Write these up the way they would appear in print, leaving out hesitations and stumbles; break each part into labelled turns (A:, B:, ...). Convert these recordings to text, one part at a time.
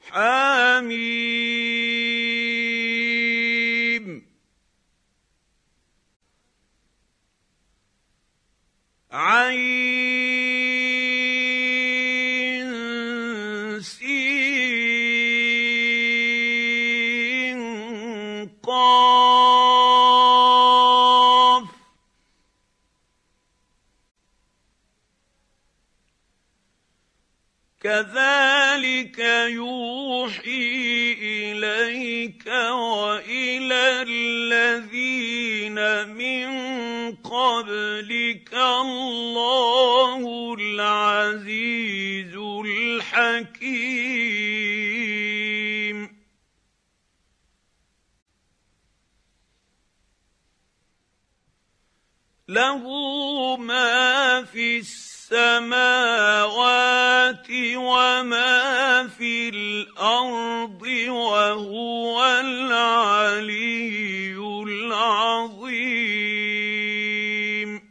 A: حم عين سين قاف كذلك يوحي إليك وإلى الذين من قبلك الله العزيز الحكيم له ما في السماوات وما في الأرض وهو العلي العظيم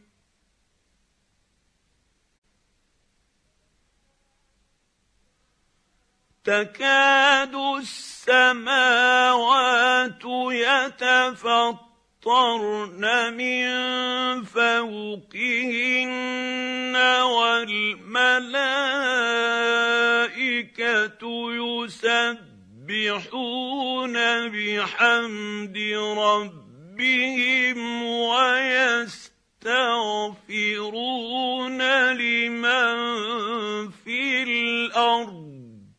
A: تكاد السماوات يتفطرن من فوقهن والملائكة يسبحون بحمد ربهم ويستغفرون لمن في الأرض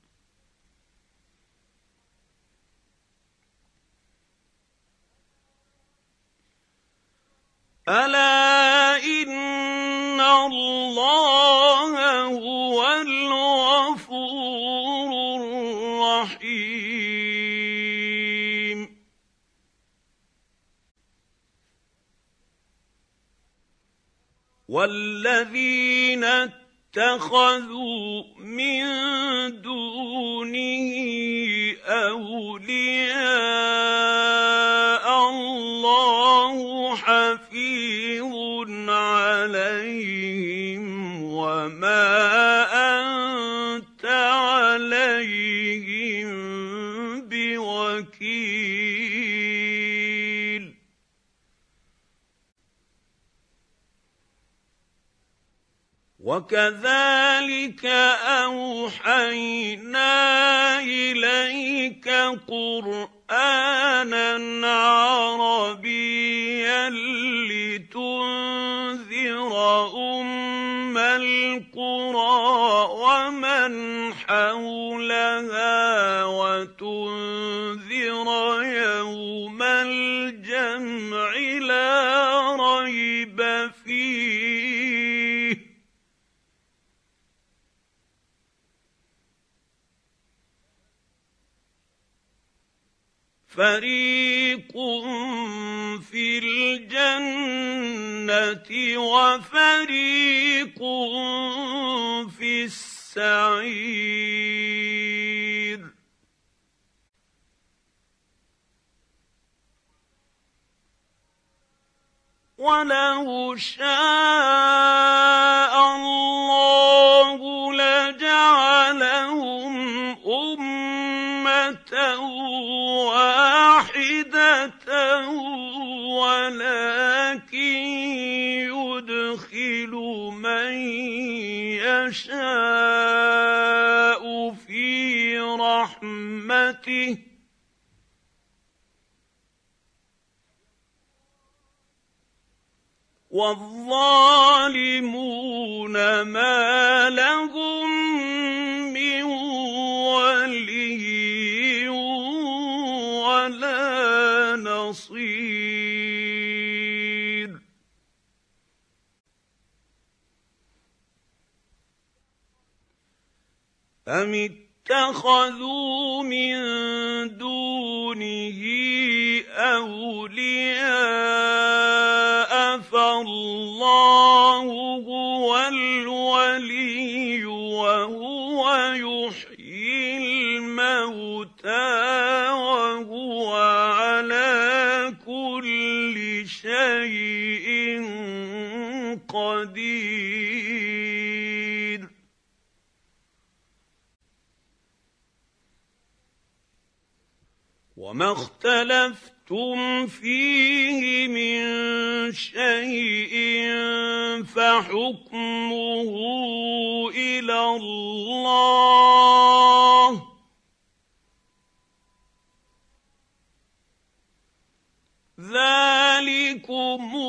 A: ألا إن الله هو الغفور الرحيم والذين اتخذوا من دونه أولياء الله حفيظ عليهم وما أنت عليهم بوكيل وكذلك أوحينا إليك قرآنا عربيا لتنذر أم القرى ومن حولها وتنذر يوم الجمع لا ريب فيه فريق في الجنة وفريق في السعير ولو شاء الله لجعلهم أمة واحدة ولكن يدخل من يشاء في رحمته والظالمون ما لهم من ولي ولا نصير أم اتخذوا من دونه أولياء فالله هو الولي وهو يحيي الموتى وهو على كل شيء قدير. 」 وما اختلفتم فيه من شيء فحكمه إلى الله ذلكم